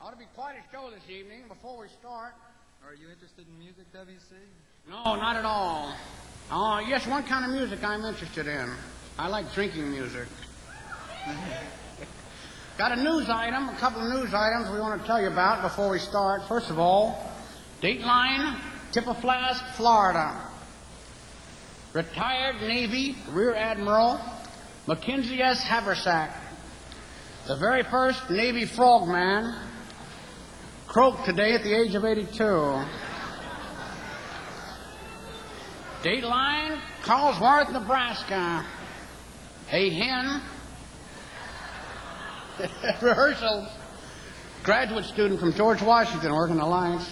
Ought to be quite a show this evening. Before we start... Are you interested in music, W.C.? No, not at all. Yes, one kind of music I'm interested in. I like drinking music. Got a news item, a couple of news items we want to tell you about before we start. First of all, Dateline, Tippa Florida. Retired Navy Rear Admiral Mackenzie S. Haversack, the very first Navy frogman, croaked today at the age of 82. Dateline, Carlsworth, Nebraska. A hen. Rehearsals. Graduate student from George Washington working the lines.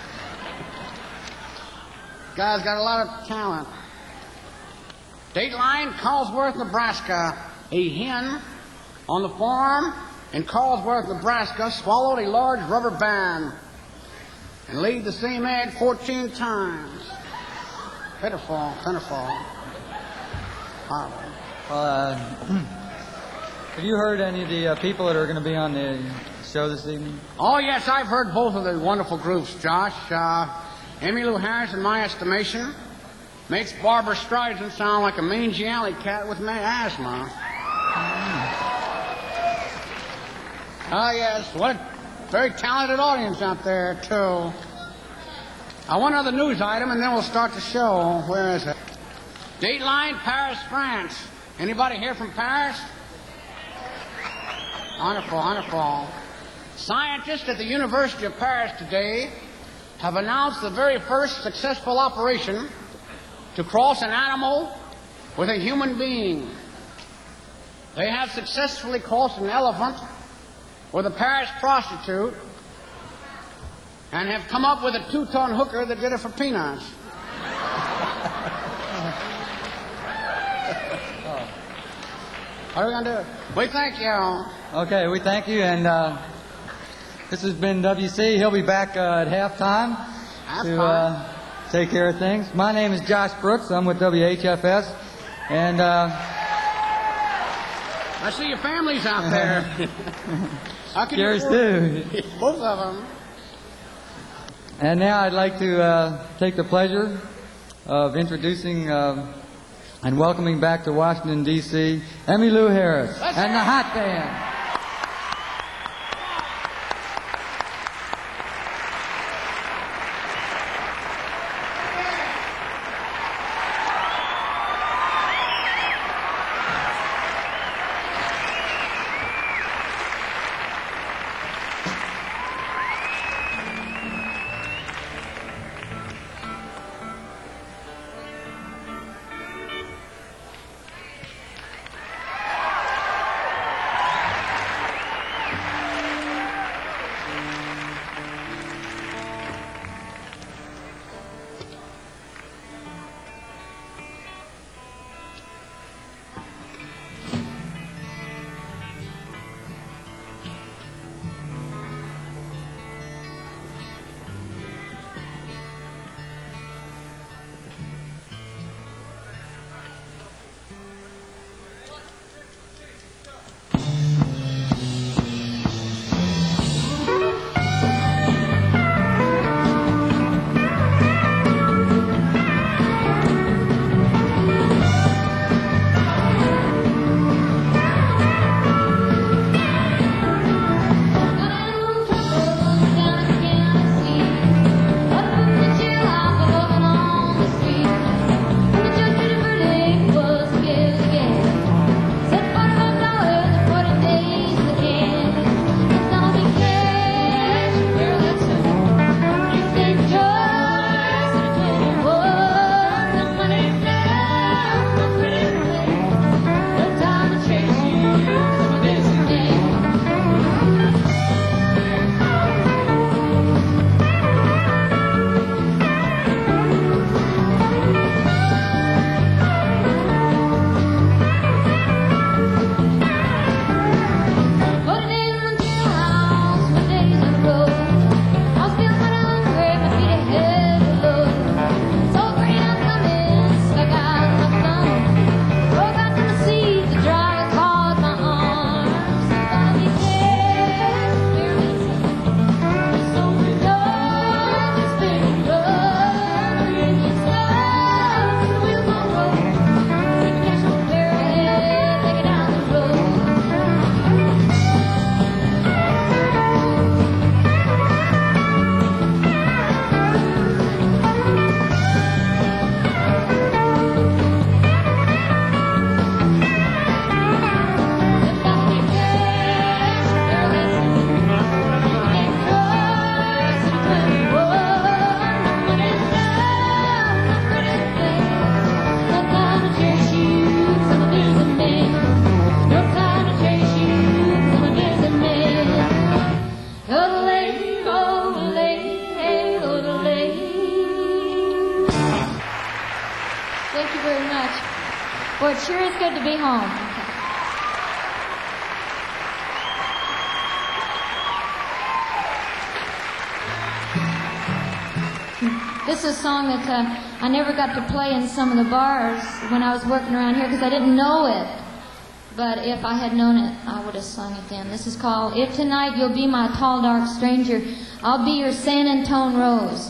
Guy's got a lot of talent. Dateline, Carlsworth, Nebraska. A hen on the farm in Carlsworth, Nebraska, swallowed a large rubber band and laid the same egg 14 times. Pitiful, pitiful. Horrible. Well, have you heard any of the people that are going to be on the show this evening? Oh, yes, I've heard both of the wonderful groups, Josh. Emmylou Harris, in my estimation, makes Barbara Streisand sound like a mangy alley cat with asthma. Yes, what a very talented audience out there, too. One other news item, and then we'll start the show. Where is it? Dateline, Paris, France. Anybody here from Paris? Wonderful, wonderful. Scientists at the University of Paris today have announced the very first successful operation to cross an animal with a human being. They have successfully crossed an elephant with a Paris prostitute and have come up with a 2-ton hooker that did it for peanuts. What are we going to do? We thank you. Okay, we thank you, and this has been W.C. He'll be back at halftime to take care of things. My name is Josh Brooks. I'm with WHFS, and I see your families out there. How can yours too. Both of them. And now I'd like to take the pleasure of introducing and welcoming back to Washington, D.C., Emmylou Harris and the Hot Band. it sure is good to be home. This is a song that I never got to play in some of the bars when I was working around here because I didn't know it. But if I had known it, I would have sung it then. This is called If Tonight You'll Be My Tall Dark Stranger, I'll Be Your San Antone Rose.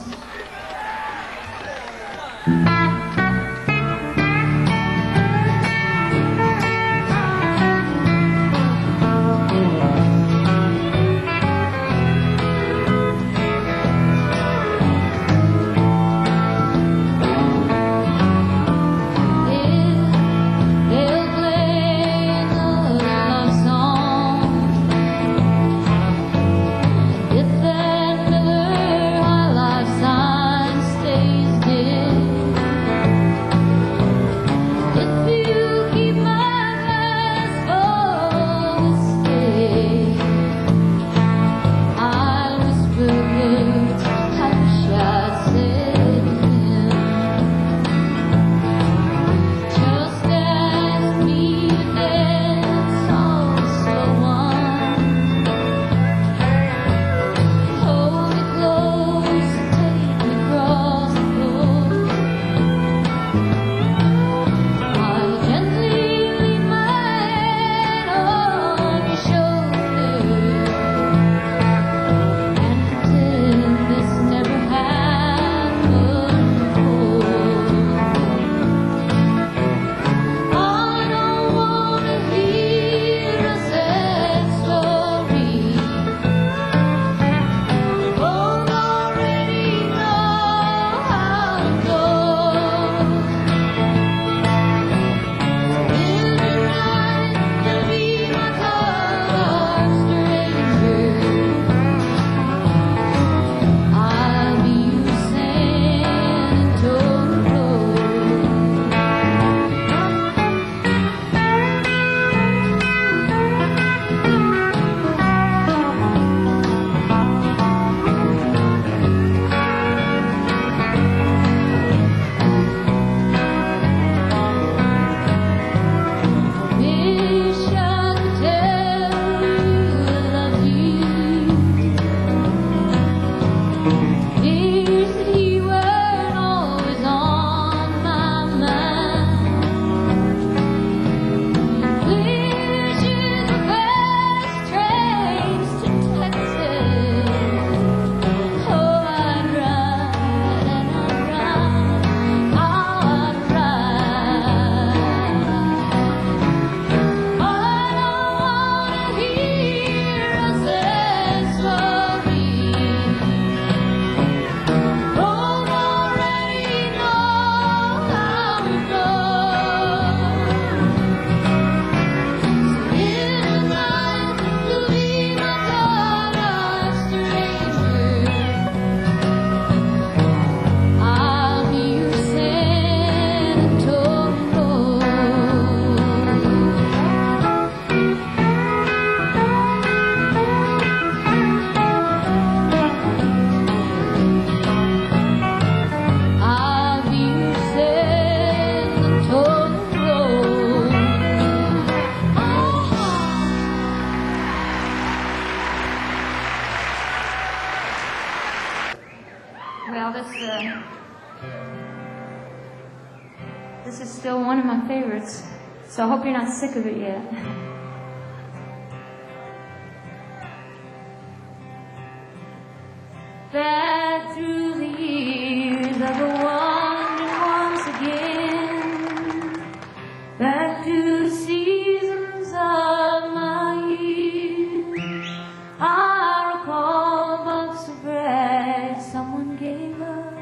This is still one of my favorites, so I hope you're not sick of it yet. Back through the years I go wandering once again, back to the seasons of my youth. I recall a box of rags someone gave us,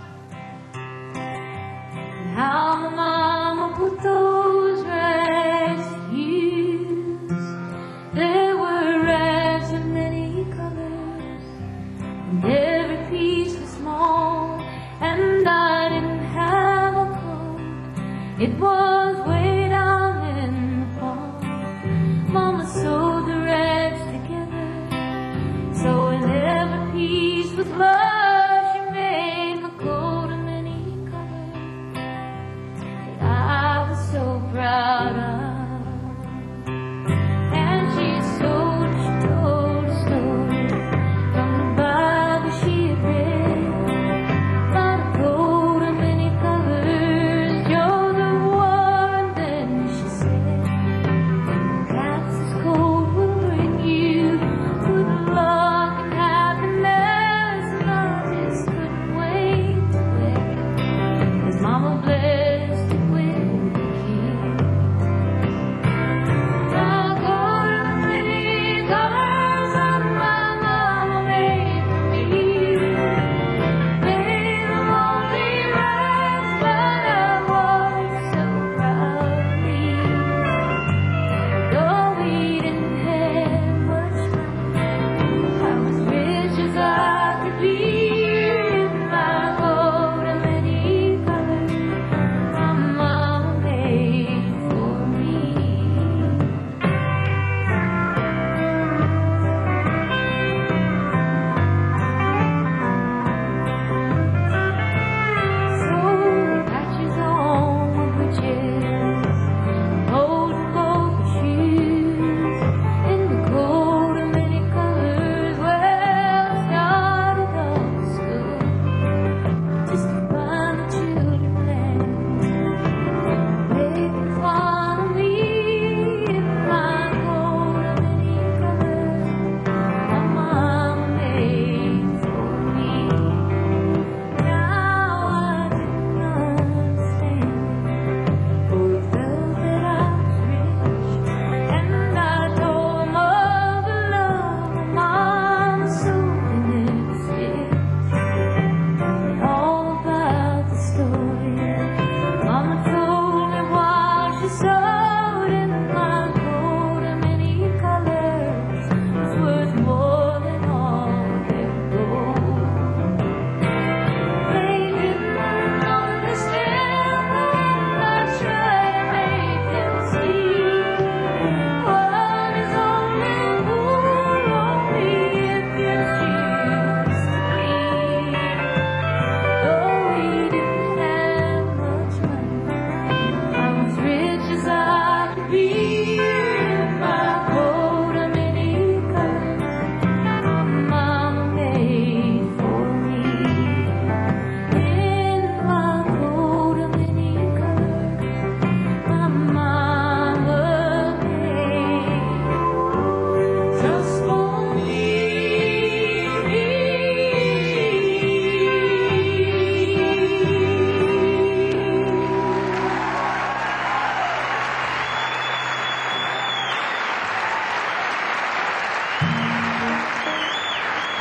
and how my mama put those rags to use. There were rags of many colors, and every piece was small, and I didn't have a coat. It was way down in the fall. Mama sewed the rags together, so in every piece with love she made my coat of many colors that I was so proud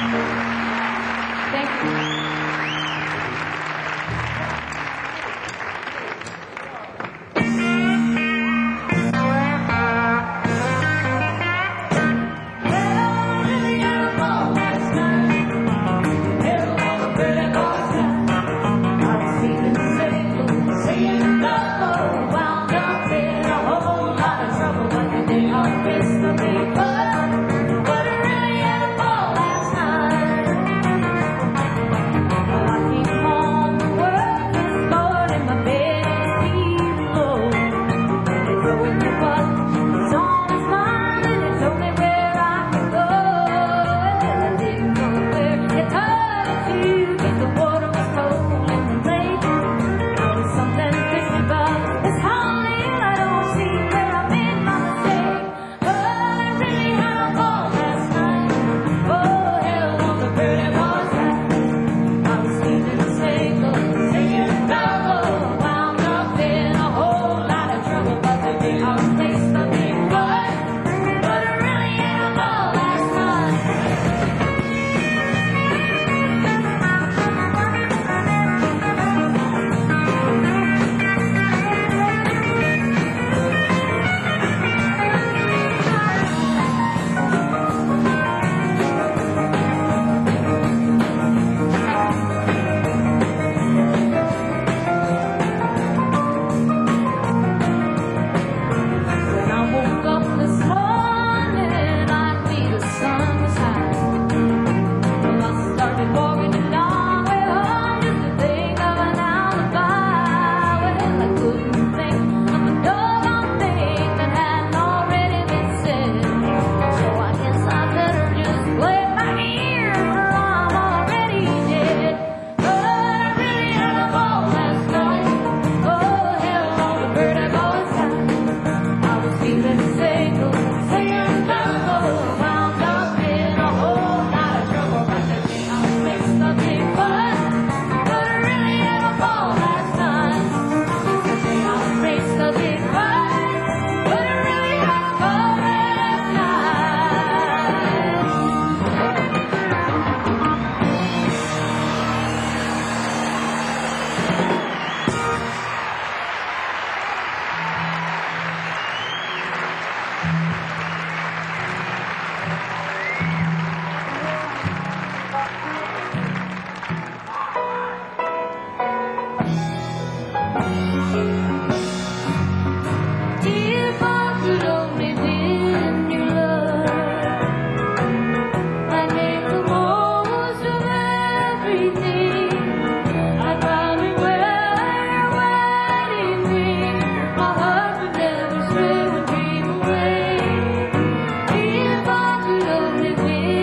Thank you. If I could only win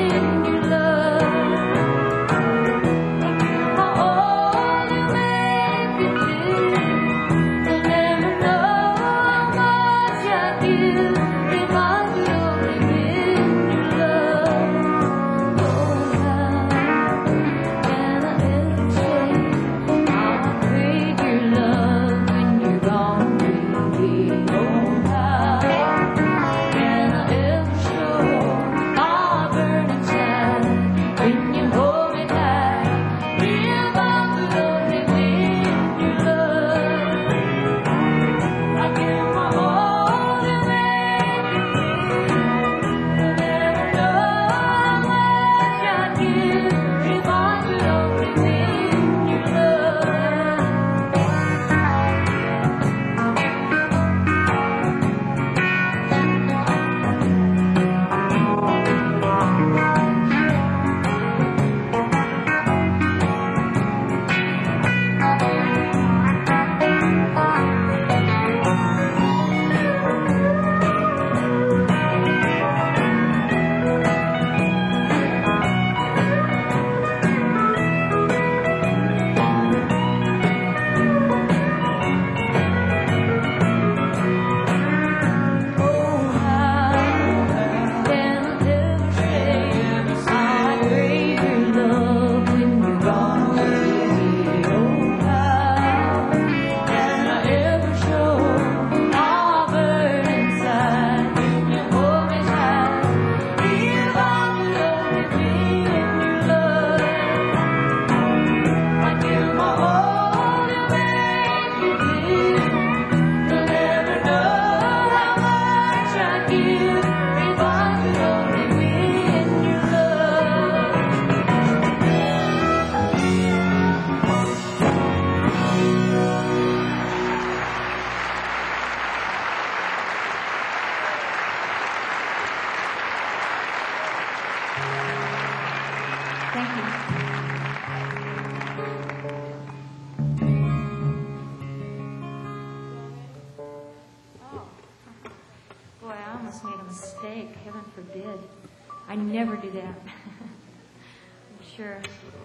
Oh, boy, I almost made a mistake. Heaven forbid. I never do that. I'm sure.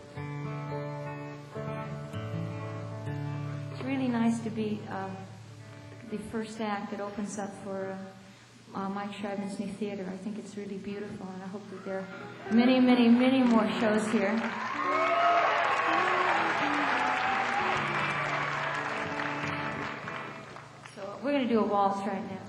It's really nice to be the first act that opens up for Mike Schreibman's new theater. I think it's really beautiful, and I hope that there are many, many, many more shows here. So we're going to do a waltz right now.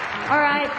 All right.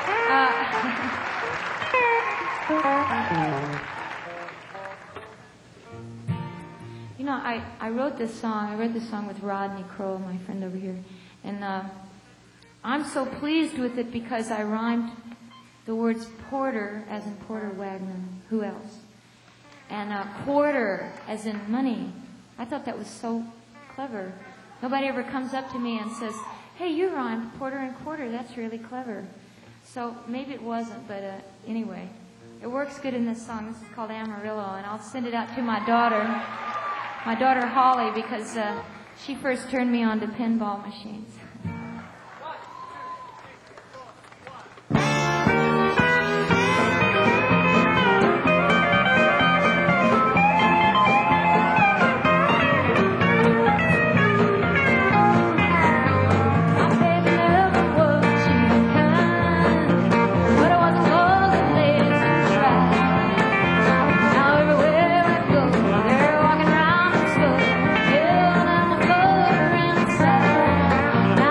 You know, I wrote this song. I wrote this song with Rodney Kroll, my friend over here. And I'm so pleased with it because I rhymed the words porter as in Porter Wagner. Who else? And quarter as in money. I thought that was so clever. Nobody ever comes up to me and says, hey, you rhymed porter and quarter. That's really clever. So maybe it wasn't, but anyway. It works good in this song. This is called Amarillo, and I'll send it out to my daughter Holly, because she first turned me on to pinball machines. Now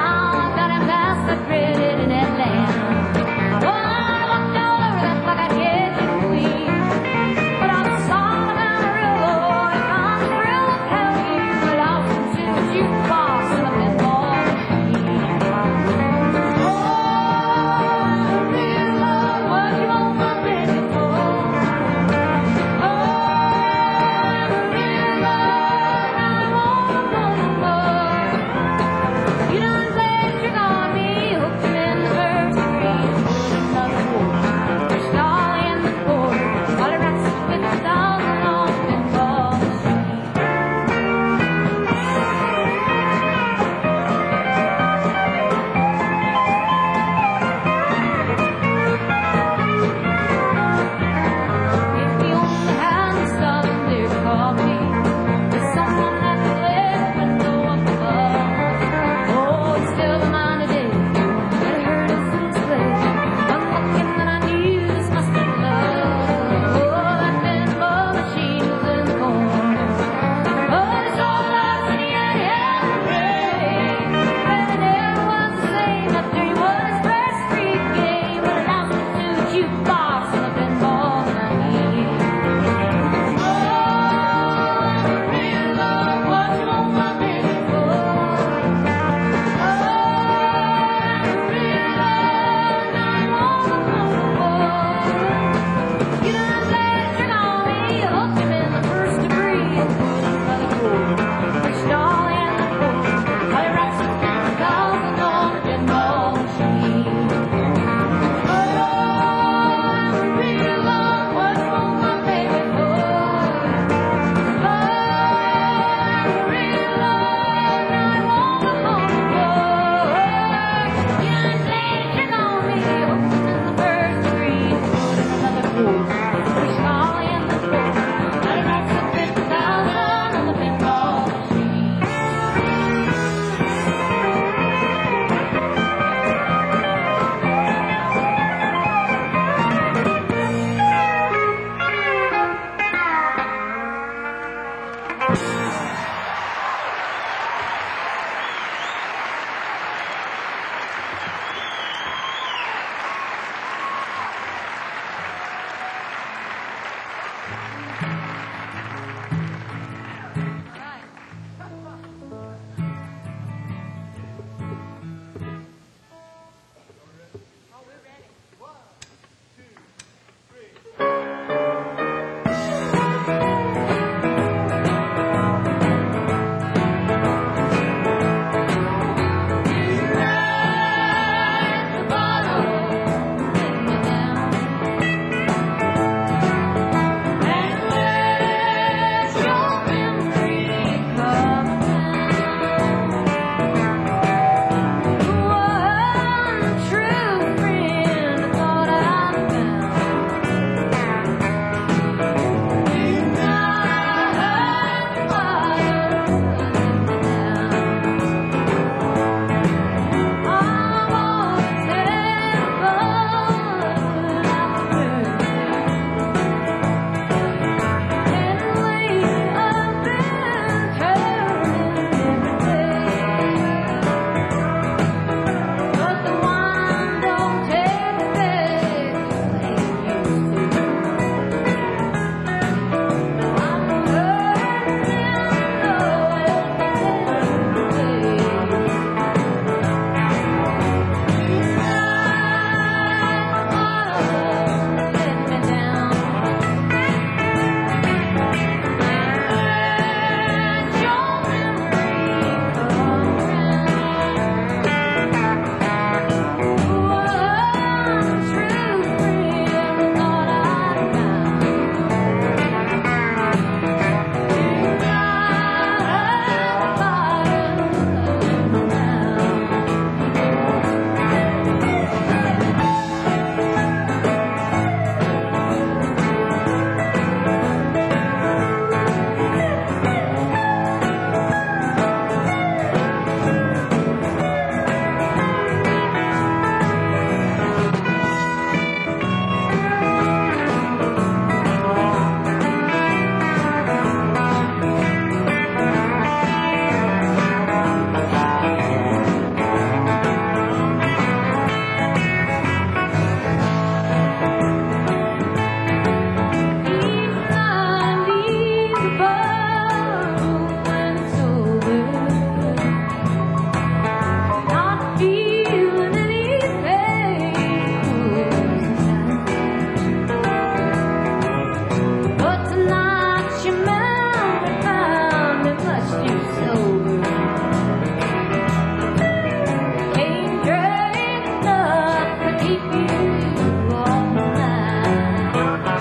keep you all night.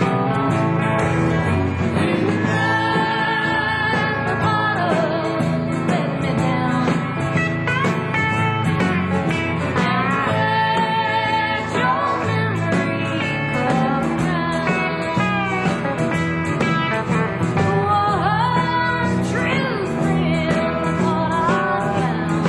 You drank the bottle, let me down. Let your memory come round. One true friend, what I found.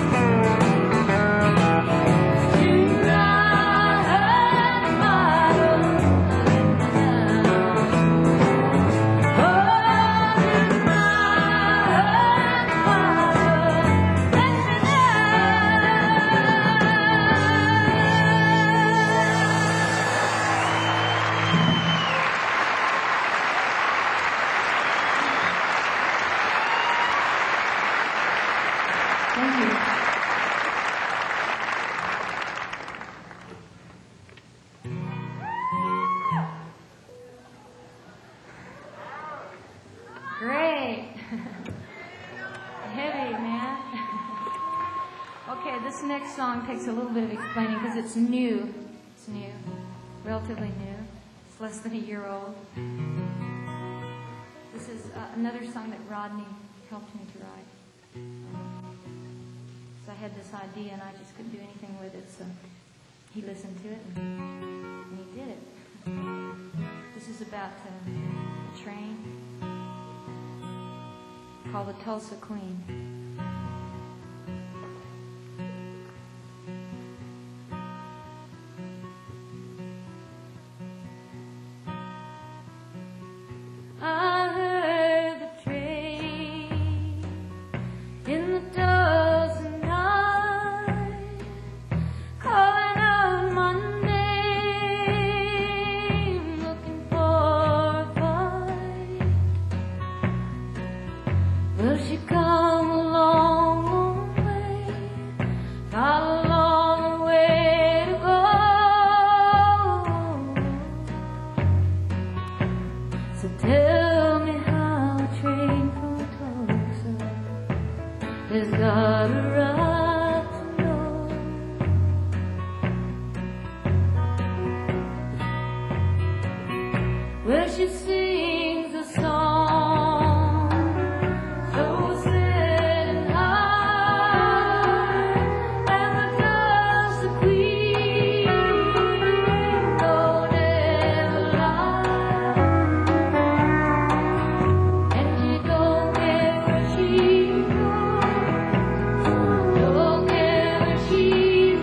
Thank you. Great. Heavy, man. Okay, this next song takes a little bit of explaining because it's new. It's new. Relatively new. It's less than a year old. This is another song that Rodney helped me to write. So I had this idea and I just couldn't do anything with it, so he listened to it and he did it. This is about a train called the Tulsa Queen. I heard the train in the dozen night calling out my name, looking for a fight. Will she come a long, long way? Got a long way to go. So tell me how a train from Tulsa has got a right to know. Where she sings a song so sad and high, and because the Queen don't ever lie, and she don't care where she goes, don't care where she's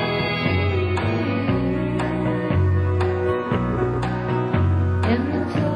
been, and the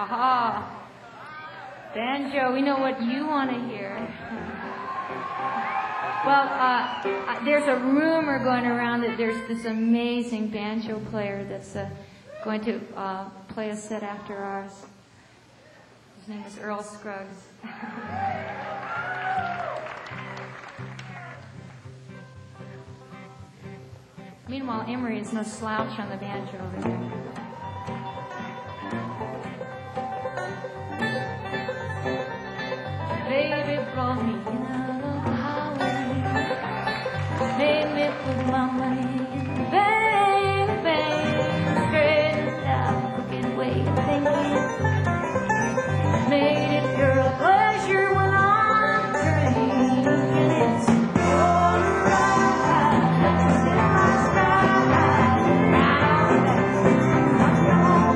Aha. Banjo, we know what you want to hear. Well, there's a rumor going around that there's this amazing banjo player that's going to play a set after ours. His name is Earl Scruggs. Meanwhile, Emery is no slouch on the banjo over there. Baby brought me in out of the highway, made me put my money in the bank, straightened out the crooked way of thinking, made it girl pleasure when I'm turning, and it's alright, it's in my stride, round that, I'm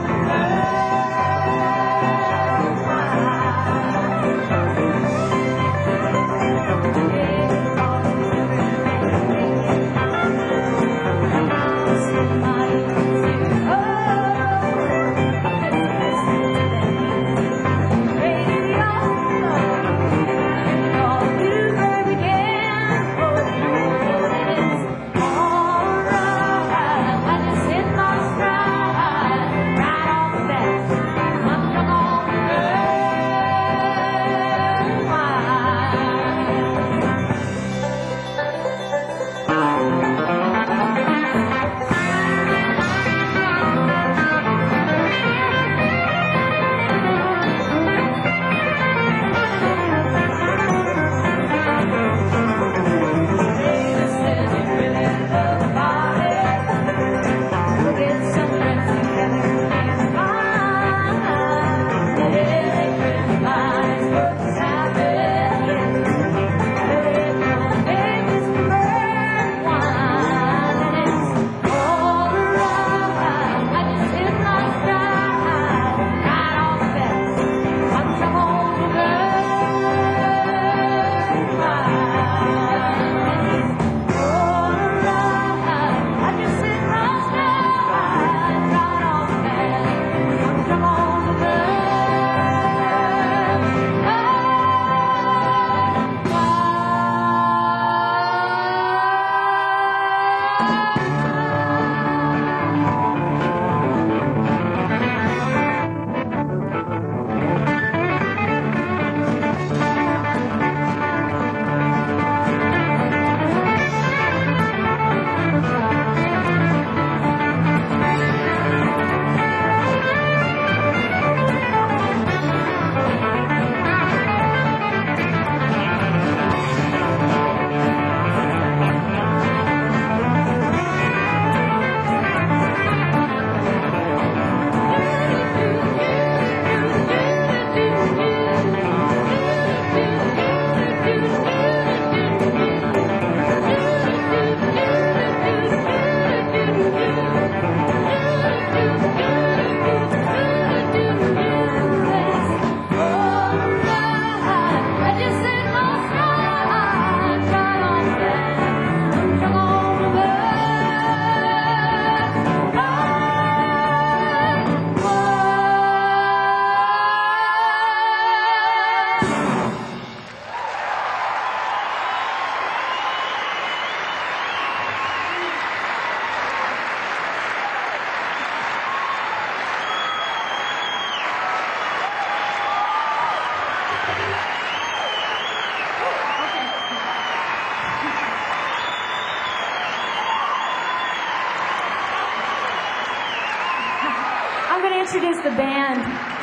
going to introduce the band.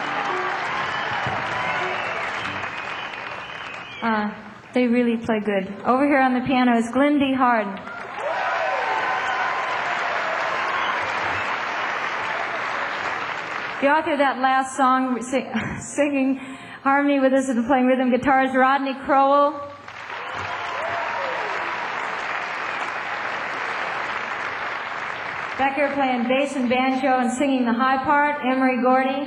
They really play good. Over here on the piano is Glendy Harden. The author of that last song, singing harmony with us and playing rhythm guitar, is Rodney Crowell. Back here playing bass and banjo and singing the high part, Emery Gordy.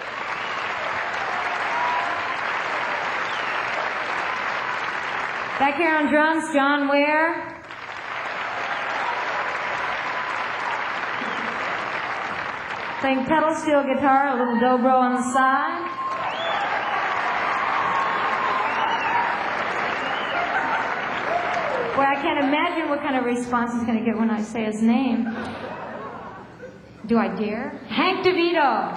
Back here on drums, John Ware. Playing pedal steel guitar, a little dobro on the side. Boy, I can't imagine what kind of response he's going to get when I say his name. Do I dare? Hank DeVito.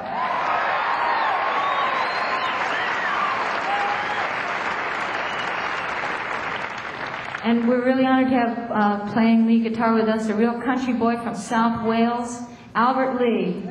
And we're really honored to have playing lead guitar with us a real country boy from South Wales, Albert Lee.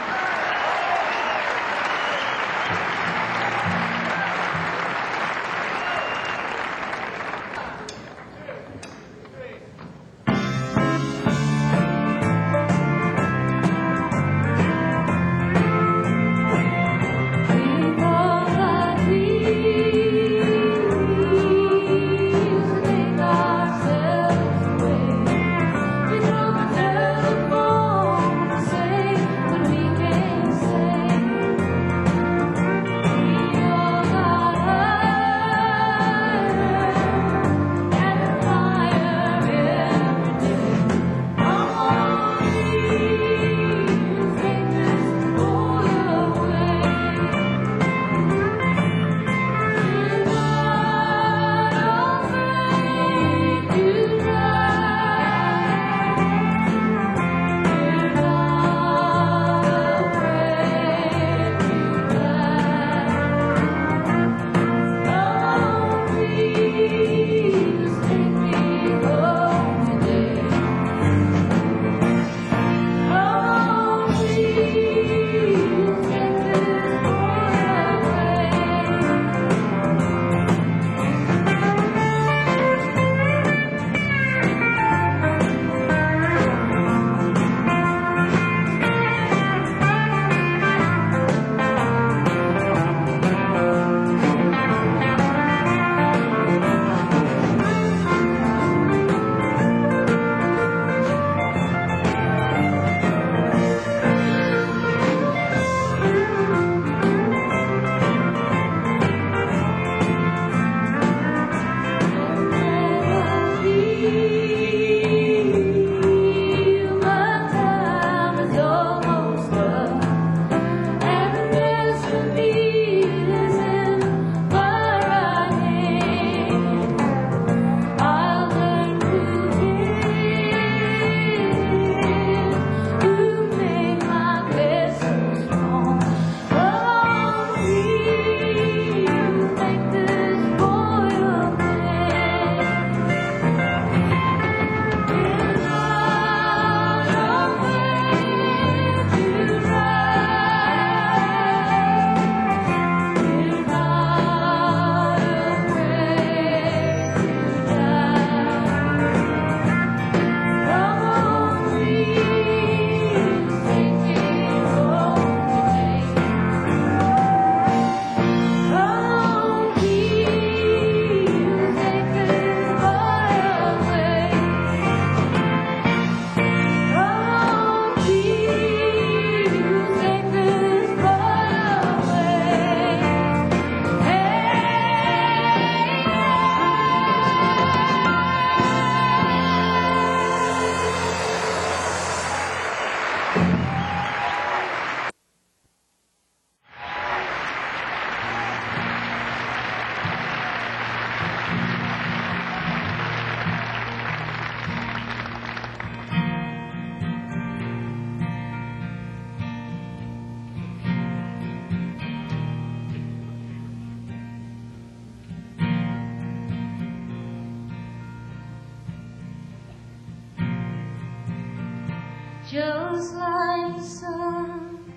Just like the sun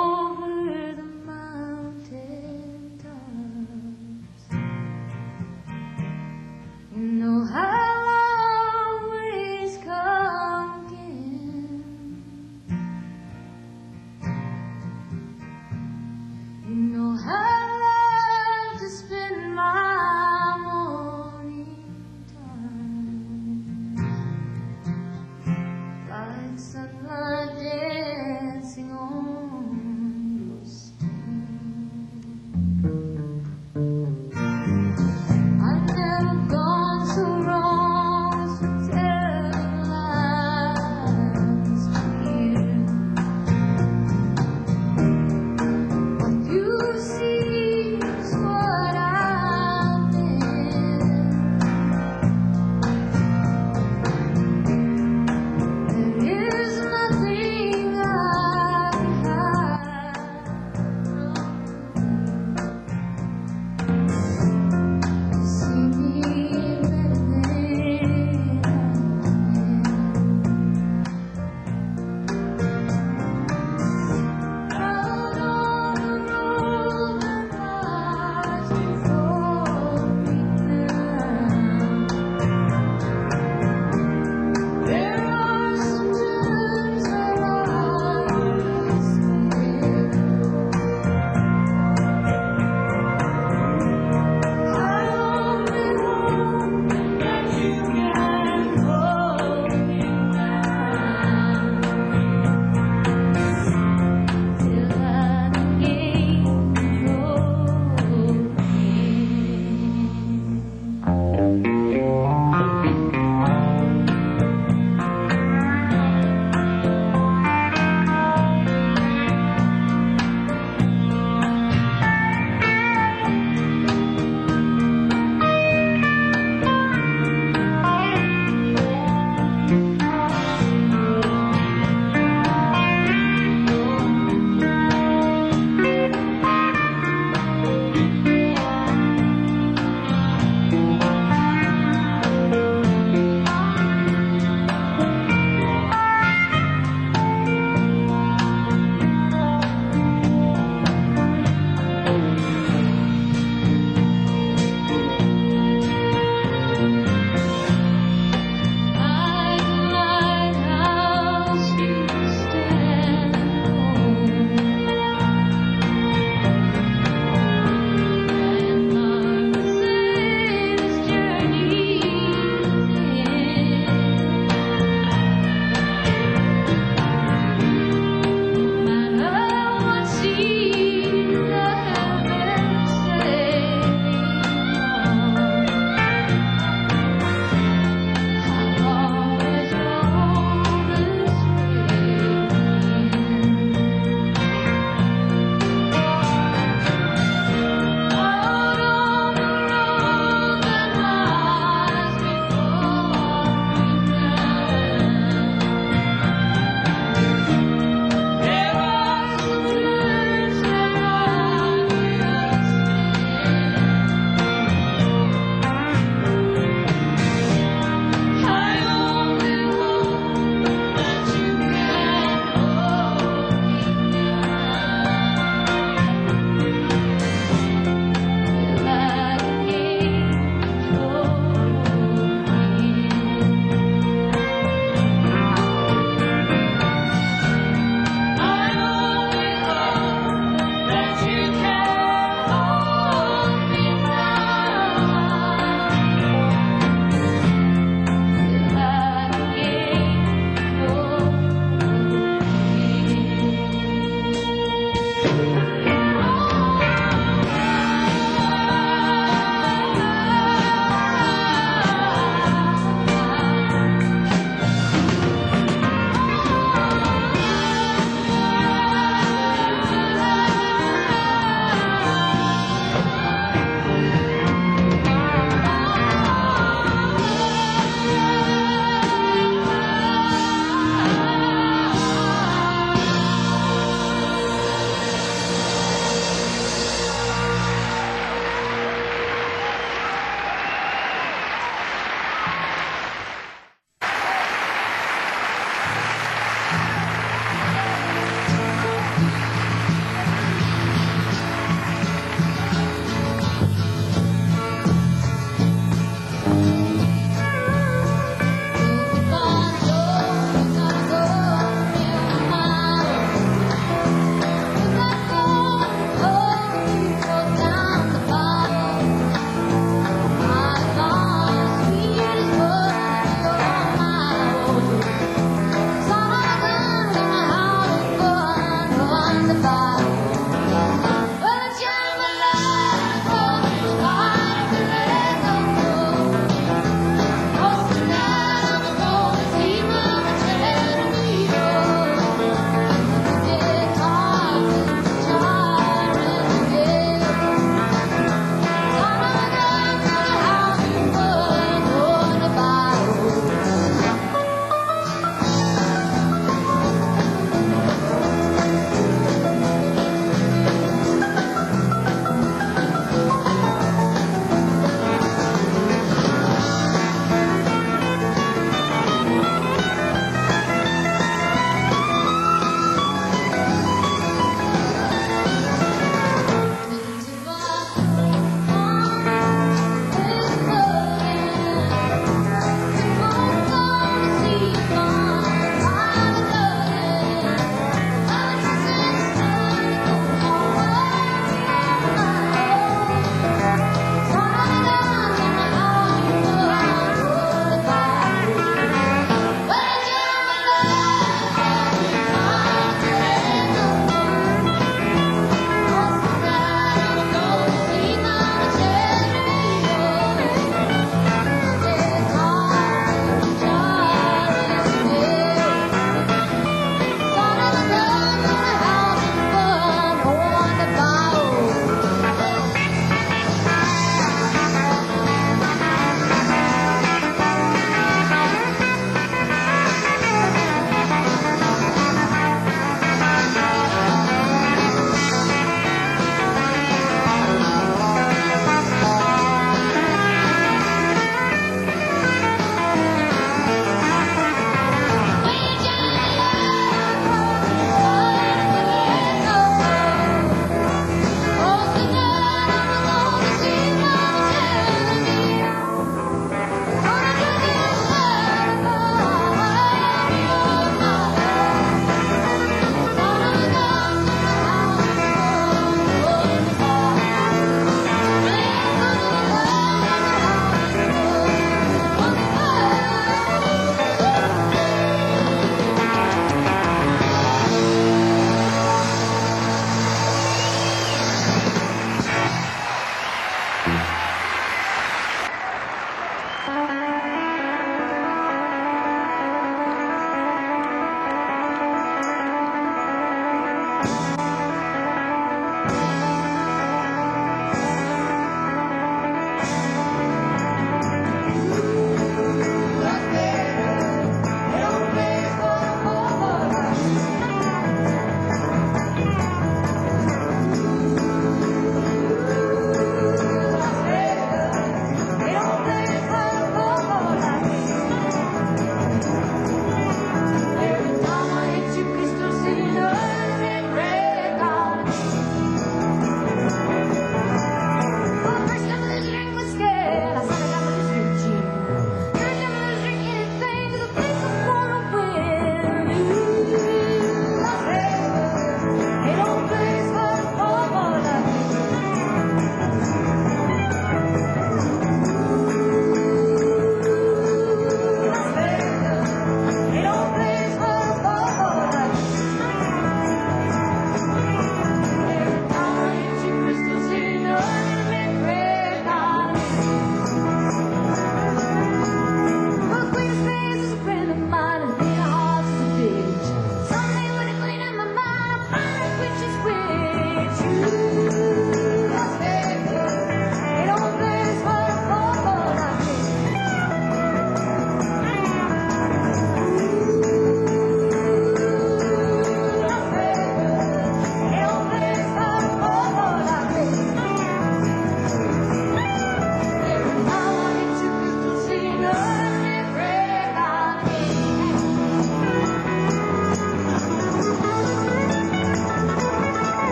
over the mountain tops. You know I'll always come again. You know I love to spend my morning time like sunlight dancing on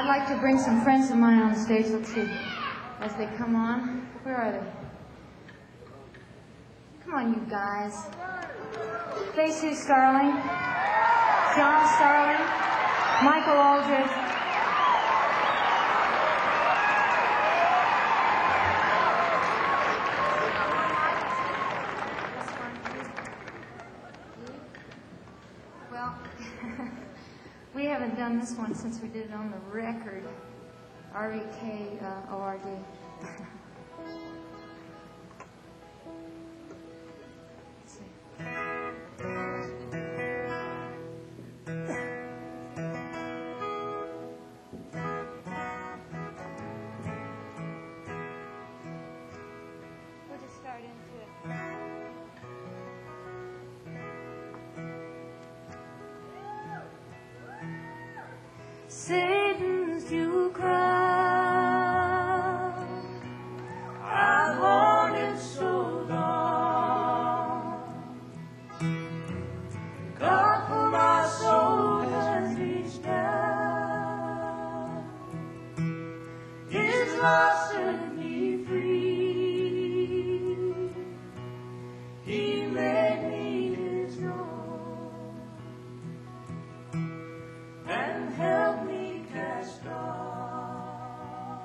I'd like to bring some friends of mine on stage. Let's see. As they come on. Where are they? Come on, you guys. Stacey Starling. John Starling. Michael Aldridge. Well, we haven't done this one since we did it on the record. REKORD. Let's see. We'll just start into it. Satan's due crown, I've wanted so long. God for my soul has reached down. His love set me free. He made me his own and helped me cast off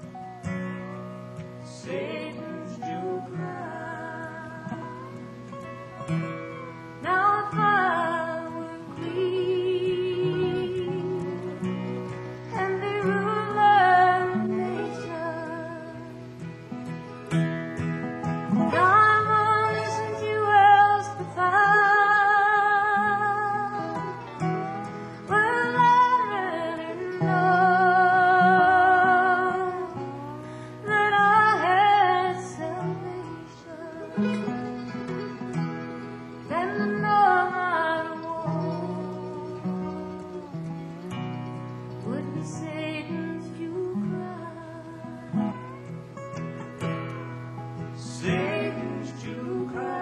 Satan's due crown. Now if I were queen and the ruler of nature, diamonds and jewels to find. Well, I already know that I had salvation. Then the Lord would be Satan's due crown. Satan's due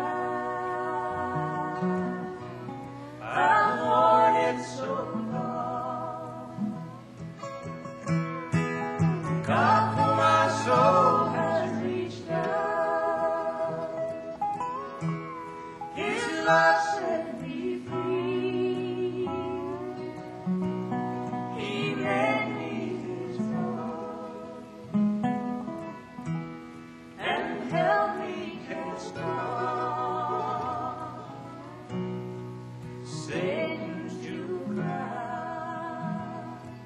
crown. I've worn it so long. God for my soul has reached out. His love set me free. He made me his own and helped me cast off Satan's due crown.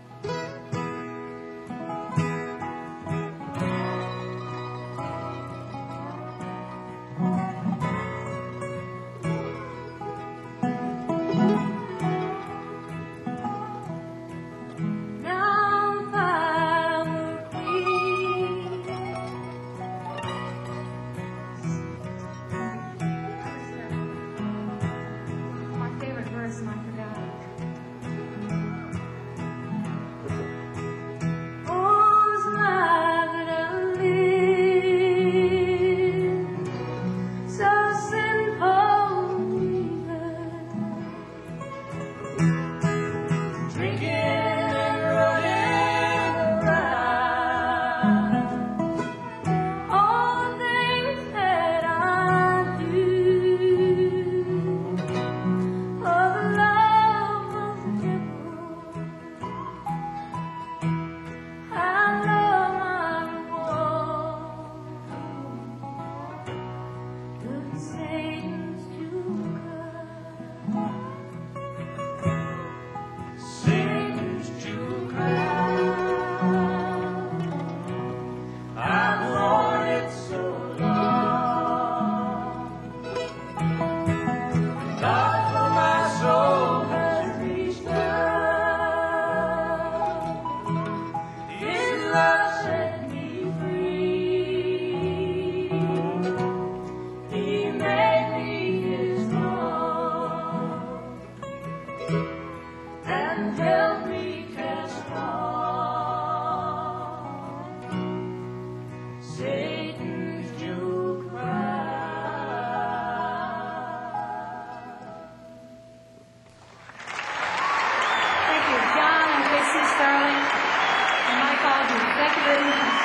Now if I were queen, my favorite verse and I forgot it. Oh, it's life that I live, so sinful even. Drinking and running around, all the things that I do for the love of the devil. I love my reward. Good Satan's due crown. Satan's due crown. I've worn it so long. God for my soul has reached out. His love set me free. He made me his own and helped me cast off Satan's due crown. Thank you, John and Stacey Starling. Thank you very much.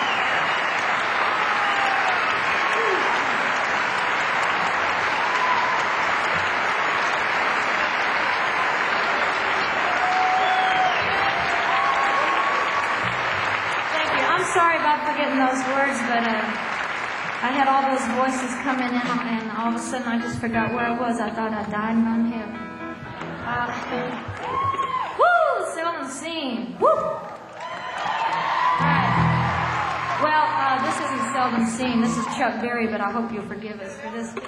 Thank you. I'm sorry about forgetting those words, but I had all those voices coming in, and all of a sudden I just forgot where I was. I thought I died and I'm here. Woo! Seldom seen. Woo! Alright. Well, this isn't Seldom Seen. This is Chuck Berry, but I hope you'll forgive us for this.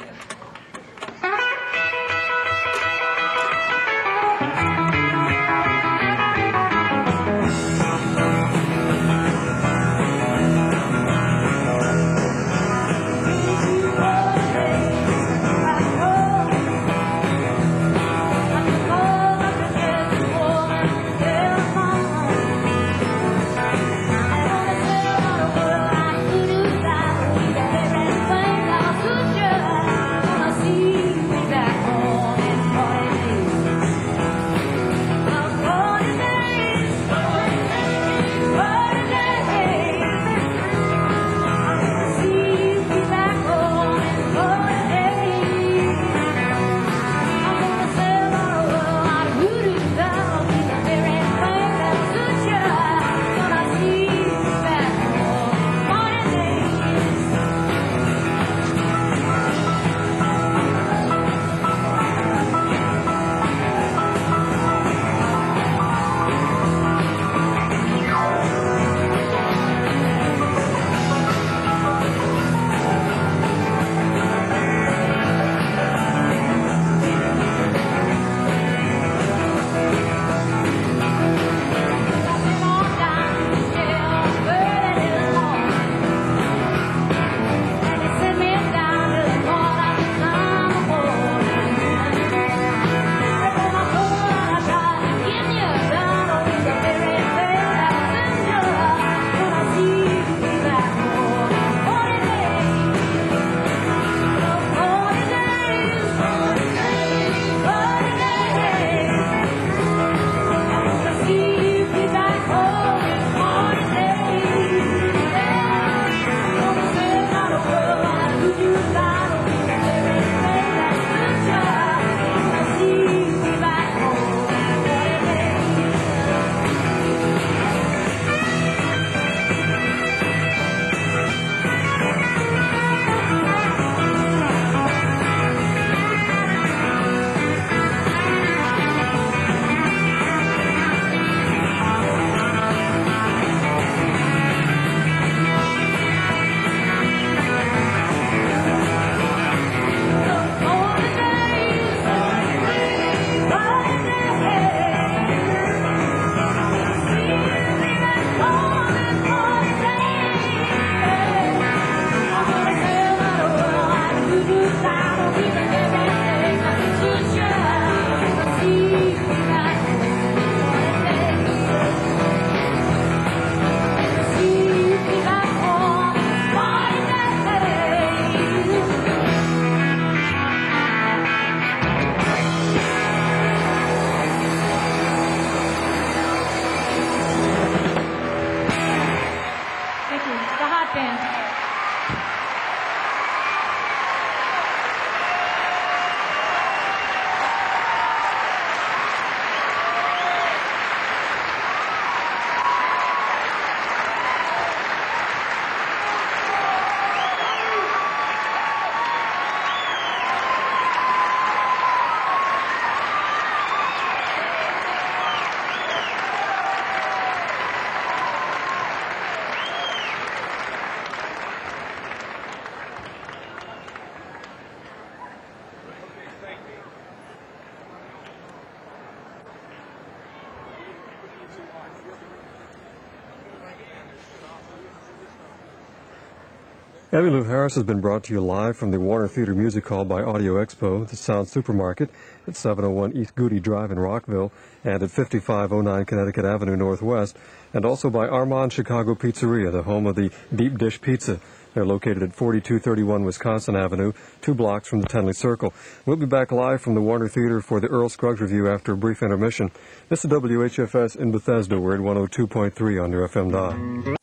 Emmylou Harris has been brought to you live from the Warner Theater Music Hall by Audio Expo, the Sound Supermarket at 701 East Goody Drive in Rockville and at 5509 Connecticut Avenue Northwest, and also by Armand Chicago Pizzeria, the home of the Deep Dish Pizza. They're located at 4231 Wisconsin Avenue, 2 blocks from the Tenley Circle. We'll be back live from the Warner Theater for the Earl Scruggs Review after a brief intermission. This is WHFS in Bethesda. We're at 102.3 on your FM dial.